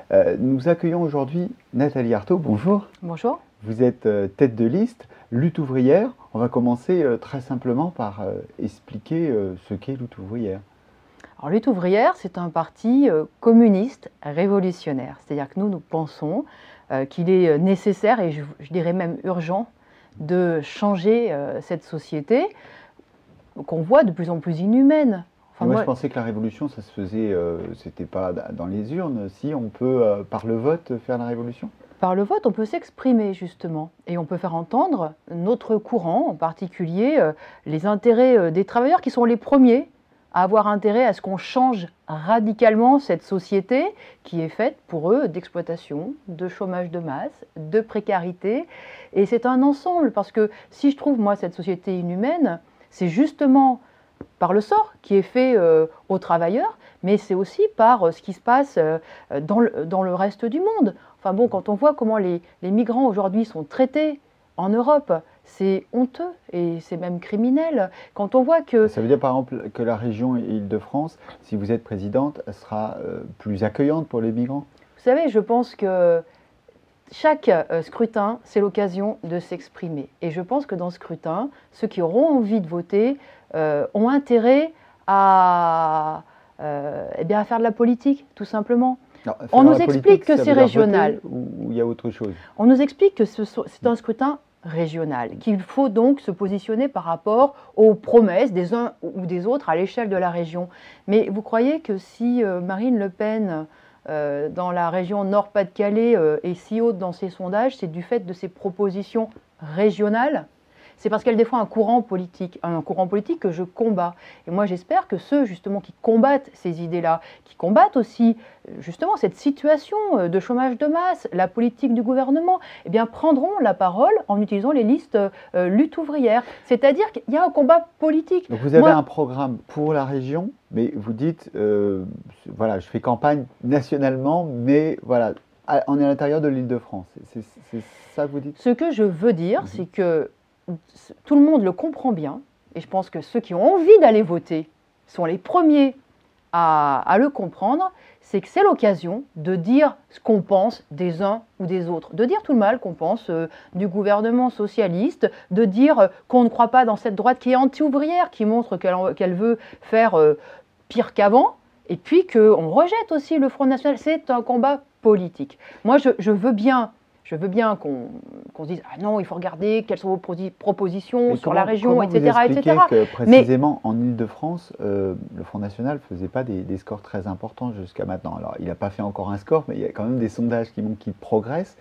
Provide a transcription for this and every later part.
Nous accueillons aujourd'hui Nathalie Arthaud. Bonjour. Bonjour. Vous êtes tête de liste, Lutte ouvrière. On va commencer très simplement par expliquer ce qu'est Lutte ouvrière. Alors, Lutte ouvrière, c'est un parti communiste révolutionnaire. C'est-à-dire que nous pensons qu'il est nécessaire et je dirais même urgent de changer cette société qu'on voit de plus en plus inhumaine. Enfin, moi, je pensais que la révolution, ça se faisait, c'était pas dans les urnes. Si on peut, par le vote, faire la révolution? Par le vote, on peut s'exprimer justement et on peut faire entendre notre courant, en particulier les intérêts des travailleurs qui sont les premiers à avoir intérêt à ce qu'on change radicalement cette société qui est faite pour eux d'exploitation, de chômage de masse, de précarité. Et c'est un ensemble parce que si je trouve moi cette société inhumaine, c'est justement par le sort qui est fait aux travailleurs, mais c'est aussi par ce qui se passe dans le reste du monde. Enfin bon, quand on voit comment les migrants aujourd'hui sont traités en Europe, c'est honteux et c'est même criminel. Quand on voit que... Ça veut dire par exemple que la région Île-de-France, si vous êtes présidente, elle sera plus accueillante pour les migrants? Vous savez, je pense que chaque scrutin, c'est l'occasion de s'exprimer. Et je pense que dans ce scrutin, ceux qui auront envie de voter ont intérêt à faire de la politique, tout simplement. Alors, on nous explique que c'est régional. Ou il y a autre chose? On nous explique que c'est un scrutin régional, qu'il faut donc se positionner par rapport aux promesses des uns ou des autres à l'échelle de la région. Mais vous croyez que si Marine Le Pen, dans la région Nord-Pas-de-Calais, est si haute dans ses sondages, c'est du fait de ses propositions régionales? C'est parce qu'elle défend un courant politique que je combats. Et moi, j'espère que ceux, justement, qui combattent ces idées-là, qui combattent aussi, justement, cette situation de chômage de masse, la politique du gouvernement, eh bien, prendront la parole en utilisant les listes lutte ouvrière. C'est-à-dire qu'il y a un combat politique. Donc, vous avez un programme pour la région, mais vous dites, voilà, je fais campagne nationalement, mais voilà, on est à l'intérieur de l'Île-de-France. C'est ça que vous dites? Ce que je veux dire, c'est que tout le monde le comprend bien, et je pense que ceux qui ont envie d'aller voter sont les premiers à le comprendre, c'est que c'est l'occasion de dire ce qu'on pense des uns ou des autres, de dire tout le mal qu'on pense du gouvernement socialiste, de dire qu'on ne croit pas dans cette droite qui est anti-ouvrière, qui montre qu'elle veut faire pire qu'avant, et puis qu'on rejette aussi le Front National. C'est un combat politique. Moi, je veux bien qu'on se dise « Ah non, il faut regarder quelles sont vos propositions sur la région, etc. » Que précisément, en Île-de-France, le Front National ne faisait pas des scores très importants jusqu'à maintenant. Alors, il n'a pas fait encore un score, mais il y a quand même des sondages qui montrent qu'il progresse.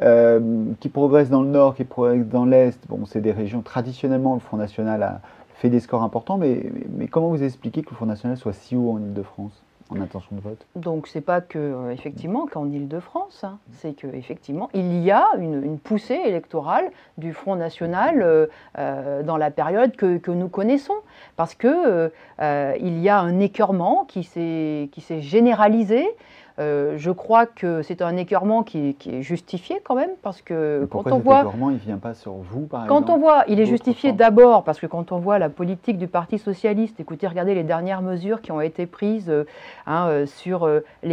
Qui progresse dans le Nord, qui progresse dans l'Est. Bon, c'est des régions, traditionnellement, le Front National a fait des scores importants, mais comment vous expliquez que le Front National soit si haut en Île-de-France en intention de vote? Donc c'est pas que effectivement qu'en Île-de-France, hein, c'est que effectivement il y a une poussée électorale du Front National dans la période que nous connaissons, parce que il y a un écœurement qui s'est généralisé. Je crois que c'est un écœurement qui est justifié quand même, parce que quand on voit... écœurement, il ne vient pas sur vous, par exemple? Quand on voit, il est justifié d'abord parce que quand on voit la politique du Parti Socialiste, écoutez, regardez les dernières mesures qui ont été prises sur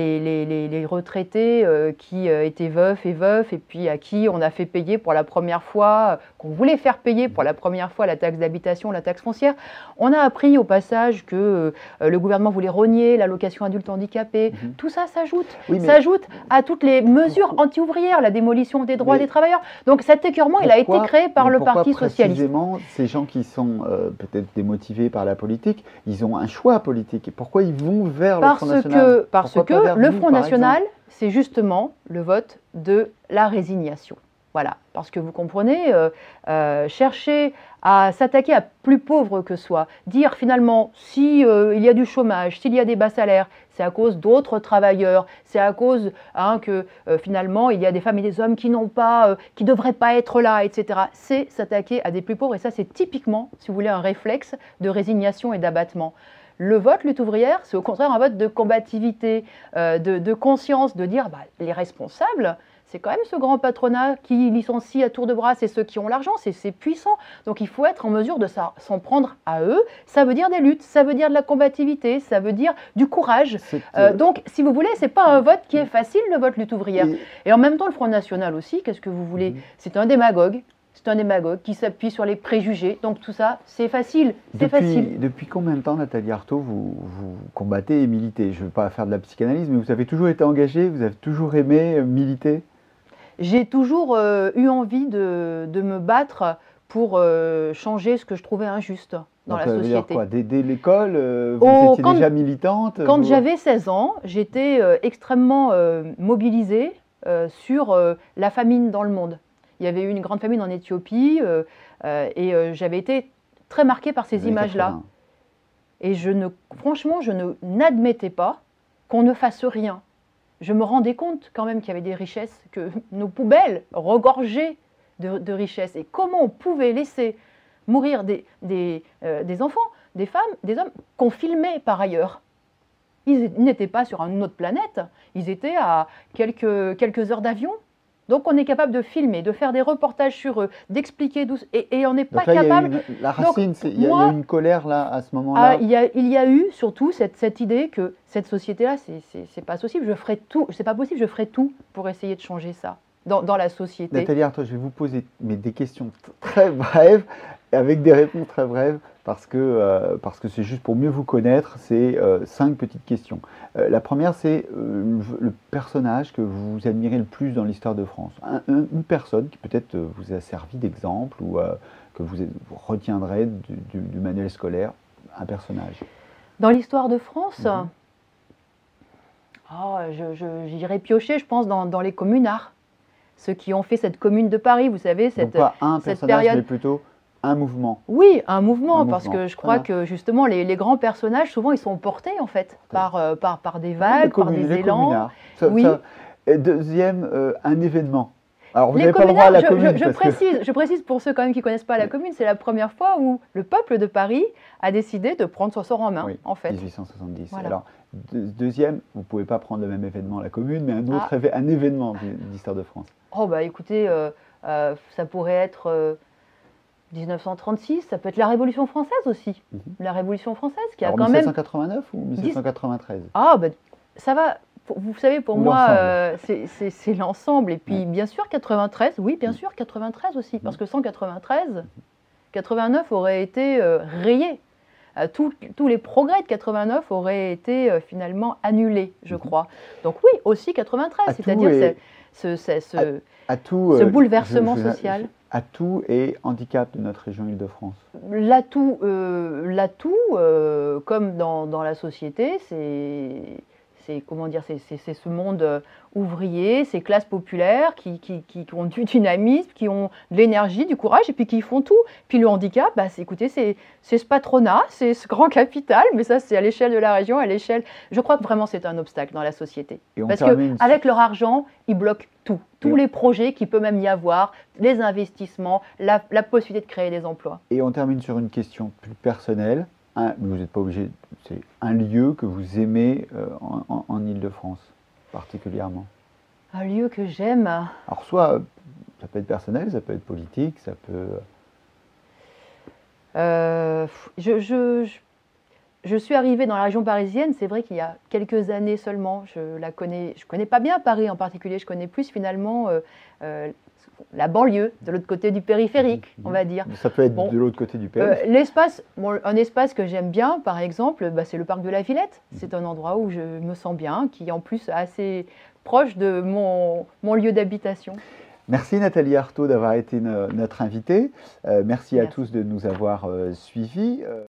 les retraités qui étaient veufs et puis à qui on a fait payer pour la première fois, qu'on voulait faire payer pour la première fois la taxe d'habitation, la taxe foncière. On a appris au passage que le gouvernement voulait rogner l'allocation adulte handicapé. Tout ça s'ajoute. S'ajoute à toutes les mesures anti-ouvrières, la démolition des droits des travailleurs. Donc cet écœurement, il a été créé par le Parti Socialiste. Précisément, ces gens qui sont peut-être démotivés par la politique, ils ont un choix politique. Et pourquoi ils vont vers le Front National? Parce que le Front National, c'est justement le vote de la résignation. Voilà, parce que vous comprenez, chercher à s'attaquer à plus pauvres que soi, dire finalement s'il y a du chômage, s'il y a des bas salaires, c'est à cause d'autres travailleurs, c'est à cause que finalement il y a des femmes et des hommes qui n'ont pas, qui ne devraient pas être là, etc. C'est s'attaquer à des plus pauvres et ça c'est typiquement, si vous voulez, un réflexe de résignation et d'abattement. Le vote lutte ouvrière, c'est au contraire un vote de combativité, de conscience, de dire les responsables, c'est quand même ce grand patronat qui licencie à tour de bras, c'est ceux qui ont l'argent, c'est puissant. Donc il faut être en mesure de s'en prendre à eux. Ça veut dire des luttes, ça veut dire de la combativité, ça veut dire du courage. Donc si vous voulez, c'est pas un vote qui est facile, le vote lutte ouvrière. Et en même temps, le Front National aussi, qu'est-ce que vous voulez? C'est un démagogue. C'est un démagogue qui s'appuie sur les préjugés. Donc tout ça, c'est facile. Depuis combien de temps, Nathalie Arthaud, vous combattez et militez? Je ne veux pas faire de la psychanalyse, mais vous avez toujours été engagée, vous avez toujours aimé militer? J'ai toujours eu envie de me battre pour changer ce que je trouvais injuste dans la société. Dire quoi? Dès l'école, vous étiez déjà militante? Quand j'avais 16 ans, j'étais extrêmement mobilisée sur la famine dans le monde. Il y avait eu une grande famine en Éthiopie et j'avais été très marquée par ces images-là. Et franchement, je n'admettais pas qu'on ne fasse rien. Je me rendais compte quand même qu'il y avait des richesses, que nos poubelles regorgeaient de richesses. Et comment on pouvait laisser mourir des enfants, des femmes, des hommes qu'on filmait par ailleurs. Ils n'étaient pas sur une autre planète, ils étaient à quelques heures d'avion. Donc on est capable de filmer, de faire des reportages sur eux, d'expliquer d'où... Et on n'est pas capable... La racine, il y a une colère là, à ce moment-là. Il y a eu surtout cette idée que cette société-là, c'est pas possible, je ferai tout, c'est pas possible, je ferai tout pour essayer de changer ça dans la société. Nathalie Arthaud, je vais vous poser des questions très brèves, avec des réponses très brèves, parce que c'est juste pour mieux vous connaître. C'est 5 petites questions. La première, c'est le personnage que vous admirez le plus dans l'histoire de France. Une personne qui peut-être vous a servi d'exemple ou que vous retiendrez du manuel scolaire, un personnage. Dans l'histoire de France, j'irais piocher, je pense, dans les communards. Ceux qui ont fait cette commune de Paris, vous savez, Donc pas un personnage, mais plutôt un mouvement. Oui, un mouvement, parce que je crois que justement les grands personnages, souvent, ils sont portés en fait par des vagues, par des élans. Oui. Deuxième, un événement. Alors vous n'avez pas le droit à la commune. Je précise pour ceux quand même qui ne connaissent pas la commune, c'est la première fois où le peuple de Paris a décidé de prendre son sort en main, en fait. 1870. Voilà. Alors, deuxième, vous ne pouvez pas prendre le même événement à la commune, mais un événement de l'histoire de France. Oh bah écoutez, ça pourrait être 1936, ça peut être la Révolution française aussi. La Révolution française qui a quand 1789 ou 1793? Ah bah ça va, vous savez, pour moi, c'est l'ensemble. Et puis bien sûr 93, oui bien sûr 93 aussi, parce que sans 93, 89 aurait été rayé. Tous les progrès de 89 auraient été finalement annulés, je crois. Donc oui, aussi 93, c'est-à-dire ce bouleversement social. Atout et handicap de notre région Île-de-France. L'atout, comme dans la société, c'est comment dire, c'est ce monde ouvrier, ces classes populaires qui ont du dynamisme, qui ont de l'énergie, du courage, et puis qui font tout. Puis le handicap, écoutez, c'est ce patronat, c'est ce grand capital, mais ça c'est à l'échelle de la région, à l'échelle... Je crois que vraiment c'est un obstacle dans la société. Parce qu'avec leur argent, ils bloquent tout. Tous les projets qu'il peut même y avoir, les investissements, la possibilité de créer des emplois. Et on termine sur une question plus personnelle. Vous n'êtes pas obligé, c'est un lieu que vous aimez en Île-de-France, particulièrement. Un lieu que j'aime. Alors, soit ça peut être personnel, ça peut être politique, ça peut. Je suis arrivée dans la région parisienne, c'est vrai qu'il y a quelques années seulement. Je connais pas bien Paris en particulier, je connais plus finalement la banlieue, de l'autre côté du périphérique, on va dire. Ça peut être de l'autre côté du périphérique. Un espace que j'aime bien, par exemple, c'est le parc de la Villette. C'est un endroit où je me sens bien, qui est en plus assez proche de mon lieu d'habitation. Merci Nathalie Arthaud d'avoir été notre invitée. Merci à tous de nous avoir suivis.